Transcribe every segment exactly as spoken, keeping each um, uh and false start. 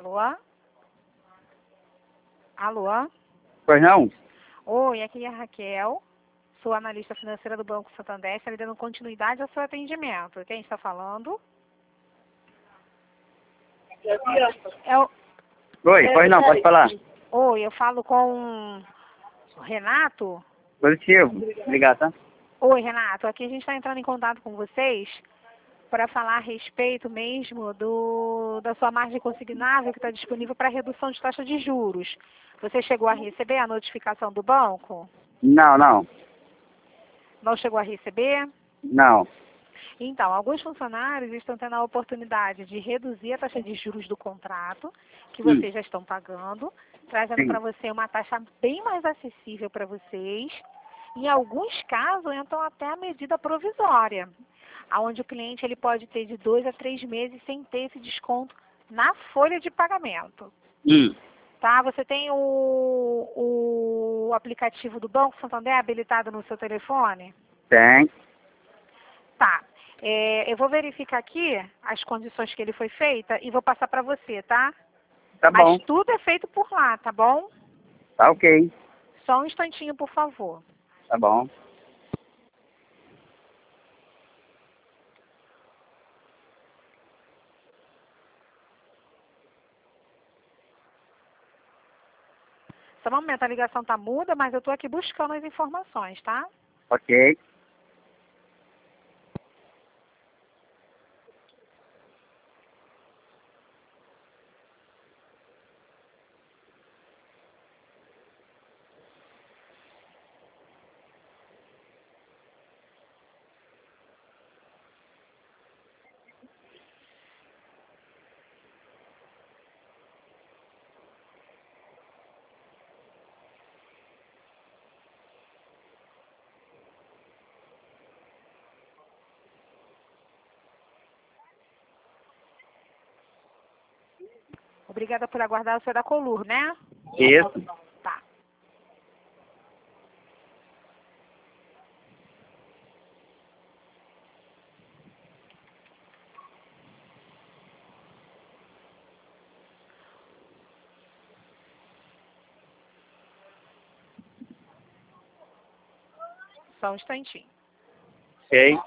Alô? Alô? Pois não? Oi, aqui é a Raquel, sou analista financeira do Banco Santander, está dando continuidade ao seu atendimento. Quem está falando? É o... Oi, pois não, pode falar. Oi, eu falo com o Renato? Positivo. Obrigado, tá? Oi, Renato, aqui a gente está entrando em contato com vocês para falar a respeito mesmo do, da sua margem consignável que está disponível para redução de taxa de juros. Você chegou a receber a notificação do banco? Não, não. Não chegou a receber? Não. Então, alguns funcionários estão tendo a oportunidade de reduzir a taxa de juros do contrato que Hum. vocês já estão pagando, trazendo Sim. para você uma taxa bem mais acessível para vocês. Em alguns casos, entram até a medida provisória, onde o cliente ele pode ter de dois a três meses sem ter esse desconto na folha de pagamento. Hum. Tá? Você tem o, o aplicativo do Banco Santander habilitado no seu telefone? Tem. Tá. É, eu vou verificar aqui as condições que ele foi feita e vou passar para você, tá? Tá Mas bom. tudo é feito por lá, tá bom? Tá ok. Só um instantinho, por favor. Tá bom. Só um momento, a ligação tá muda, mas eu tô aqui buscando as informações, tá? Ok. Obrigada por aguardar, o senhor da Colur, né? Isso. Tá. Só um instantinho. Ok.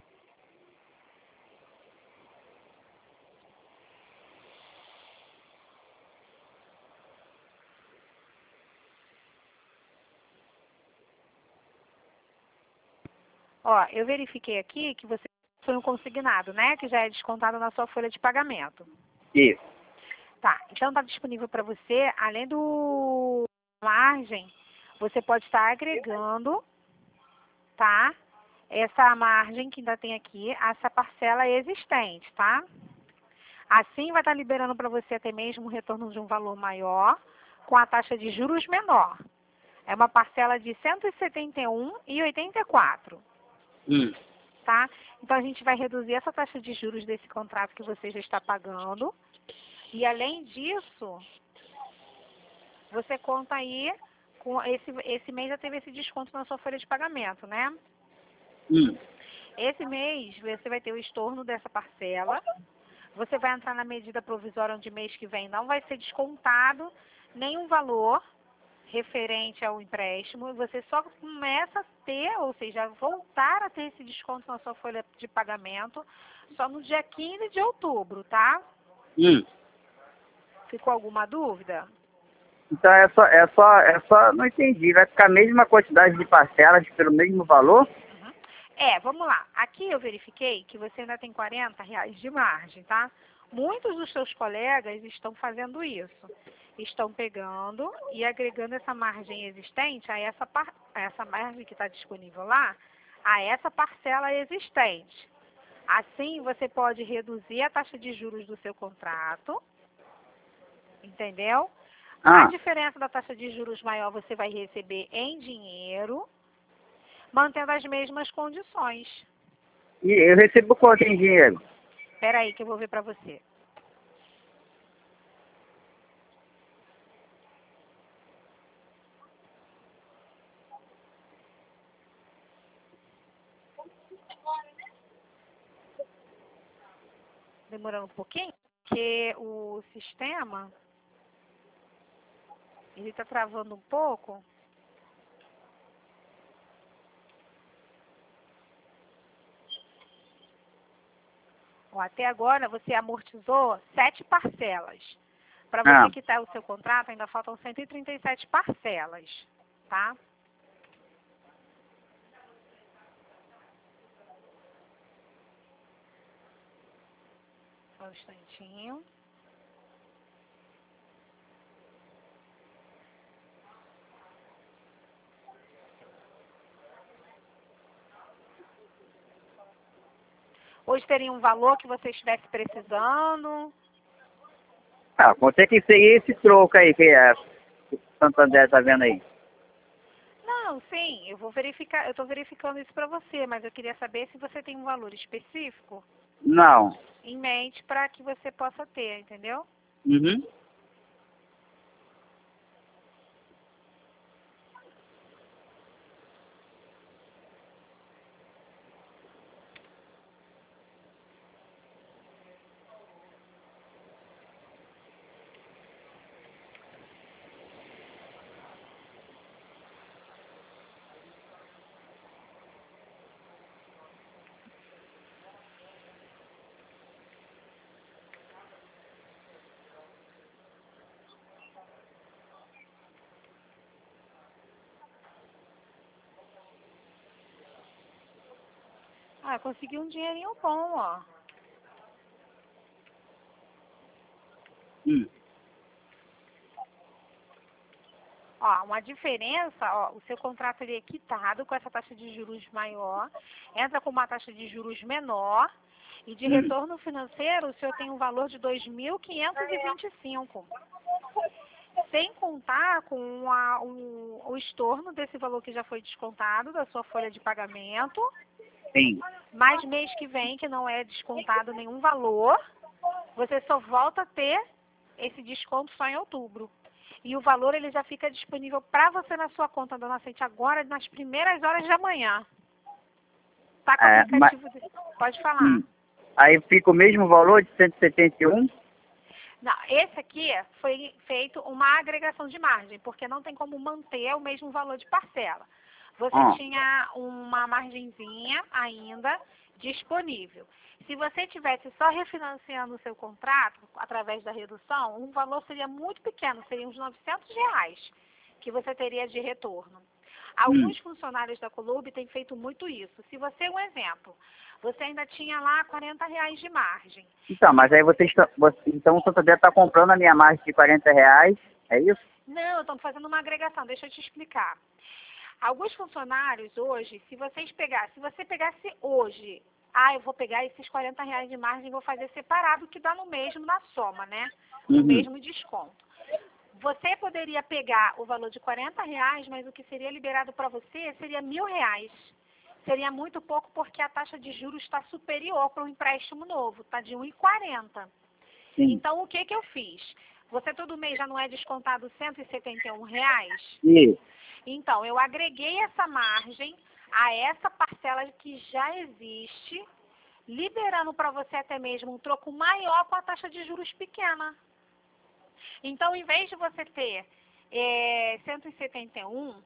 Ó, eu verifiquei aqui que você foi um consignado, né? Que já é descontado na sua folha de pagamento. Isso. Tá, então está disponível para você, além do margem, você pode estar agregando, tá? Essa margem que ainda tem aqui, essa parcela existente, tá? Assim vai estar liberando para você até mesmo o retorno de um valor maior, com a taxa de juros menor. É uma parcela de cento e setenta e um reais e oitenta e quatro centavos, Hum. tá? Então a gente vai reduzir essa taxa de juros desse contrato que você já está pagando. E além disso, você conta aí, com esse, esse mês já teve esse desconto na sua folha de pagamento, né? Hum. Esse mês você vai ter o estorno dessa parcela, você vai entrar na medida provisória onde mês que vem não vai ser descontado nenhum valor referente ao empréstimo, e você só começa a ter, ou seja, voltar a ter esse desconto na sua folha de pagamento só no dia quinze de outubro, tá? Hum. Ficou alguma dúvida? Então é só, é só, é só, não entendi. Vai ficar a mesma quantidade de parcelas pelo mesmo valor? Uhum. É, vamos lá. Aqui eu verifiquei que você ainda tem quarenta reais de margem, tá? Muitos dos seus colegas estão fazendo isso. Estão pegando e agregando essa margem existente a essa, par a essa margem que está disponível lá, a essa parcela existente. Assim, você pode reduzir a taxa de juros do seu contrato, entendeu? A Ah. diferença da taxa de juros maior você vai receber em dinheiro, mantendo as mesmas condições. E eu recebo quanto em dinheiro? Espera aí que eu vou ver para você. Demorando um pouquinho? porque o sistema, ele está travando um pouco. Ó, até agora você amortizou sete parcelas. Para você Ah. quitar o seu contrato, ainda faltam cento e trinta e sete parcelas, tá? Só um instantinho. Hoje teria um valor que você estivesse precisando? Ah, quanto é que seria esse troco aí que a Santander tá vendo aí? Não, sim, eu vou verificar, eu estou verificando isso para você, mas eu queria saber se você tem um valor específico Não. em mente para que você possa ter, entendeu? Uhum. Ah, consegui um dinheirinho bom, ó. Hum. Ó, uma diferença, ó, o seu contrato ele é quitado com essa taxa de juros maior, entra com uma taxa de juros menor e de Hum. retorno financeiro o senhor tem um valor de dois mil quinhentos e vinte e cinco. Sem contar com a, o, o estorno desse valor que já foi descontado da sua folha de pagamento, Sim. mais mês que vem que não é descontado nenhum valor, você só volta a ter esse desconto só em outubro. E o valor ele já fica disponível para você na sua conta, dona Cente, agora nas primeiras horas da manhã. Tá com o É, aplicativo? mas... De... Pode falar. Hum. Aí fica o mesmo valor de cento e setenta e um? Não, esse aqui foi feito uma agregação de margem, porque não tem como manter o mesmo valor de parcela. Você Ah. tinha uma margenzinha ainda disponível. Se você tivesse só refinanciando o seu contrato através da redução, um valor seria muito pequeno, seria uns novecentos reais que você teria de retorno. Alguns Hum. funcionários da Colub têm feito muito isso. Se você, um exemplo, você ainda tinha lá quarenta reais de margem. Então, mas aí vocês estão... Você, então o Santander está comprando a minha margem de quarenta reais, é isso? Não, eu estou fazendo uma agregação, deixa eu te explicar. Alguns funcionários hoje, se vocês pegassem, se você pegasse hoje, ah, eu vou pegar esses quarenta reais de margem e vou fazer separado, que dá no mesmo na soma, né? No Uhum. mesmo desconto. Você poderia pegar o valor de quarenta reais, mas o que seria liberado para você seria mil reais. Seria muito pouco porque a taxa de juros está superior para um empréstimo novo, está de um vírgula quarenta. Sim. Então, o que que eu fiz? Você todo mês já não é descontado cento e setenta e um reais? Isso. Então, eu agreguei essa margem a essa parcela que já existe, liberando para você até mesmo um troco maior com a taxa de juros pequena. Então, em vez de você ter é, cento e setenta e um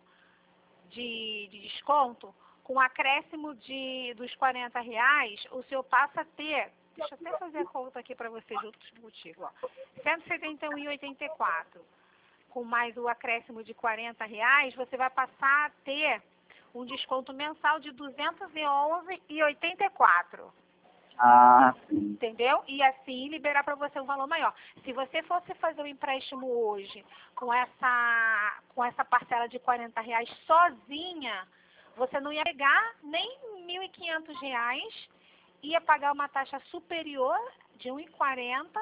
de, de desconto, com acréscimo de, dos quarenta reais, o senhor passa a ter, deixa eu até fazer a conta aqui para você junto contigo, ó, cento e setenta e um vírgula oitenta e quatro. Com mais o acréscimo de quarenta reais, você vai passar a ter um desconto mensal de duzentos e onze vírgula oitenta e quatro. Ah, sim. Entendeu? E assim liberar para você um valor maior. Se você fosse fazer o empréstimo hoje com essa, com essa parcela de quarenta reais sozinha, você não ia pegar nem mil e quinhentos reais, ia pagar uma taxa superior de um vírgula quarenta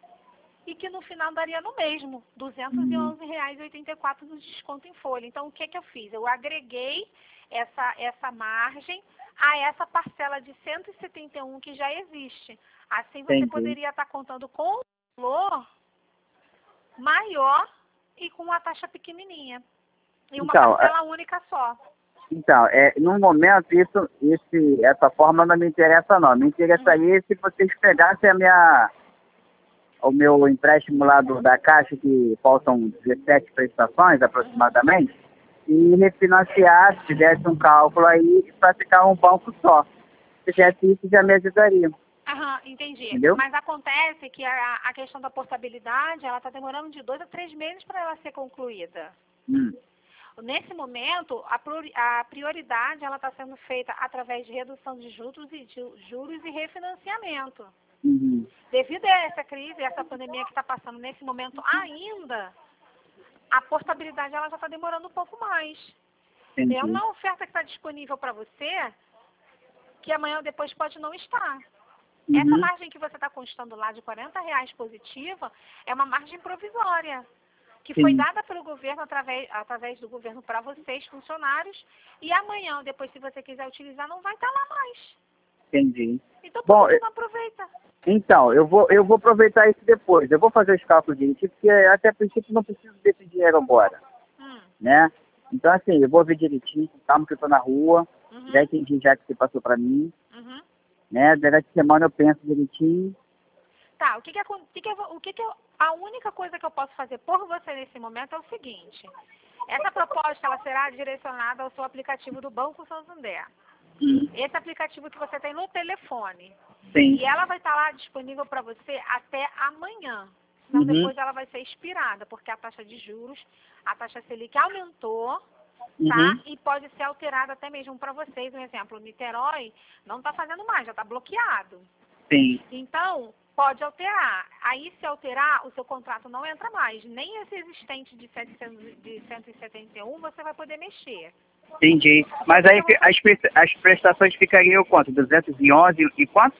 e que no final daria no mesmo, duzentos e onze reais e oitenta e quatro no desconto em folha. Então, o que que eu fiz? Eu agreguei essa, essa margem a essa parcela de cento e setenta e um que já existe. Assim, você Entendi. poderia estar contando com um valor maior e com uma taxa pequenininha. E uma Então, parcela única só. Então, é, no momento, isso, esse, essa forma não me interessa não. Me interessaria se vocês pegassem a minha, o meu empréstimo lá do, da Caixa, que faltam dezessete prestações aproximadamente, e refinanciar, se fizesse um cálculo aí, para ficar um banco só. Se fizesse isso, já me ajudaria. Aham, entendi. Entendeu? Mas acontece que a, a questão da portabilidade, ela está demorando de dois a três meses para ela ser concluída. Hum. Nesse momento, a, priori- a prioridade ela está sendo feita através de redução de juros e, de juros e refinanciamento. Uhum. Devido a essa crise, essa pandemia que está passando nesse momento ainda, a portabilidade ela já está demorando um pouco mais. Entendi. É uma oferta que está disponível para você, que amanhã ou depois pode não estar. Uhum. Essa margem que você está constando lá de quarenta reais positiva é uma margem provisória, que foi Sim. dada pelo governo através, através do governo para vocês, funcionários, e amanhã ou depois, se você quiser utilizar, não vai estar lá mais. Entendi. Então, por Bom, que você não aproveita? então, eu vou, eu vou aproveitar isso depois. Eu vou fazer os cálculos direitinho, porque até a princípio não preciso desse dinheiro agora, Hum, né? Então, assim, eu vou ver direitinho, com calma que eu tô na rua, uhum, já entendi já que você passou para mim, uhum. né? Durante a semana eu penso direitinho. Tá, o que que, acon- o que, que, eu- o que, que eu, a única coisa que eu posso fazer por você nesse momento é o seguinte. Essa proposta ela será direcionada ao seu aplicativo do Banco Santander. Hum. Esse aplicativo que você tem no telefone. Sim. E ela vai estar lá disponível para você até amanhã. Senão Uhum. depois ela vai ser expirada, porque a taxa de juros, a taxa Selic aumentou, tá? Uhum. E pode ser alterada até mesmo para vocês. Um exemplo, Niterói não está fazendo mais, já está bloqueado. Sim. Então, pode alterar. Aí, se alterar, o seu contrato não entra mais. Nem esse existente de, setecentos, de cento e setenta e um você vai poder mexer. Entendi. Mas aí as, presta- as prestações ficariam quanto? duzentos e onze e quanto?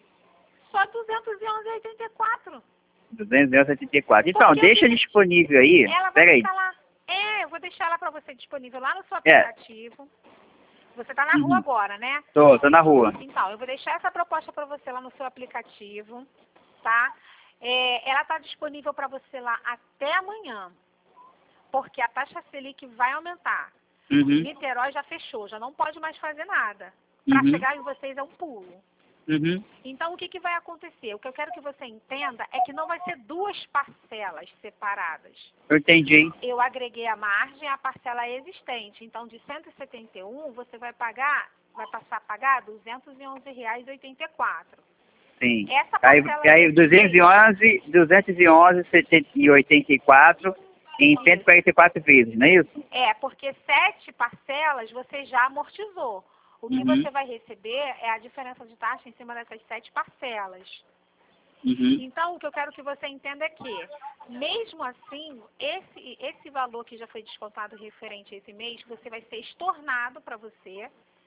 Só duzentos e onze vírgula oitenta e quatro. duzentos e onze vírgula oitenta e quatro. Então, Porque deixa assim, disponível aí. ela vai Peraí. ficar lá. É, eu vou deixar ela para você disponível lá no seu É. aplicativo. Você tá na rua Uhum. agora, né? Tô, tô na rua. Então, eu vou deixar essa proposta para você lá no seu aplicativo, tá? É, ela está disponível para você lá até amanhã, porque a taxa Selic vai aumentar. Uhum. Niterói já fechou, já não pode mais fazer nada. Para Uhum. chegar em vocês é um pulo. Uhum. Então, o que, que vai acontecer? O que eu quero que você entenda é que não vai ser duas parcelas separadas. Eu entendi. Eu agreguei a margem à parcela existente. Então, de cento e setenta e um, você vai pagar, vai passar a pagar duzentos e onze reais e oitenta e quatro. Sim. Essa Aí, parcela aí duzentos e onze, duzentos e onze, e oitenta e quatro em cento e quarenta e quatro vezes, não é isso? É, porque sete parcelas você já amortizou. O que Uhum. você vai receber é a diferença de taxa em cima dessas sete parcelas. Uhum. Então, o que eu quero que você entenda é que, mesmo assim, esse, esse valor que já foi descontado referente a esse mês, você vai ser estornado para você,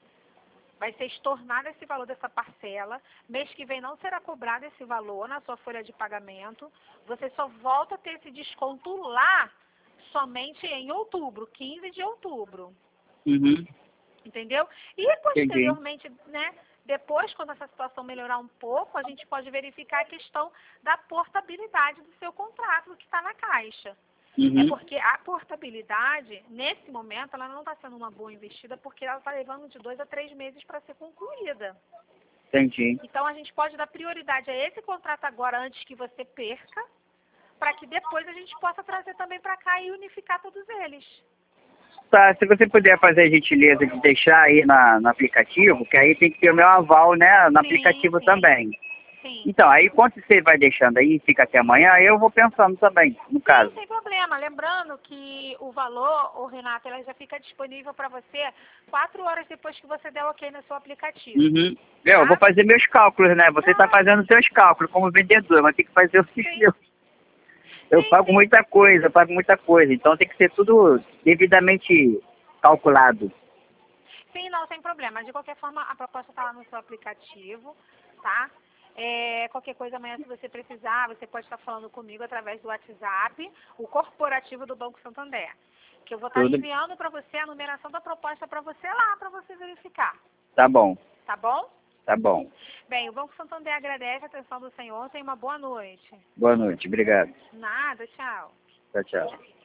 vai ser estornado esse valor dessa parcela, mês que vem não será cobrado esse valor na sua folha de pagamento, você só volta a ter esse desconto lá somente em outubro, quinze de outubro. Uhum. Entendeu? E posteriormente, né, depois, quando essa situação melhorar um pouco, a gente pode verificar a questão da portabilidade do seu contrato que está na Caixa. Uhum. É porque a portabilidade, nesse momento, ela não está sendo uma boa investida porque ela está levando de dois a três meses para ser concluída. Entendi. Então, a gente pode dar prioridade a esse contrato agora antes que você perca, para que depois a gente possa trazer também para cá e unificar todos eles. Tá, se você puder fazer a gentileza de deixar aí na, no aplicativo, que aí tem que ter o meu aval, né, no Sim, aplicativo sim. também. Sim. Então, aí quando você vai deixando aí, fica até amanhã, aí eu vou pensando também, no caso. Sim, sem problema. Lembrando que o valor, o Renato, ela já fica disponível para você quatro horas depois que você der ok no seu aplicativo. Uhum. Eu vou fazer meus cálculos, né? Você está fazendo os seus cálculos como vendedor, mas tem que fazer os Sim. meus. Eu Sim, pago sim. muita coisa, eu pago muita coisa. Então tem que ser tudo devidamente calculado. Sim, não, sem problema. De qualquer forma, a proposta está lá no seu aplicativo, tá? É, qualquer coisa amanhã, se você precisar, você pode estar falando comigo através do WhatsApp, o corporativo do Banco Santander. Que eu vou estar Tudo. enviando para você a numeração da proposta para você lá, para você verificar. Tá bom, Tá bom? tá bom. Bem, o Banco Santander agradece a atenção do senhor. Tenha uma boa noite. Boa noite, obrigado. Nada, tchau. Tchau, tchau.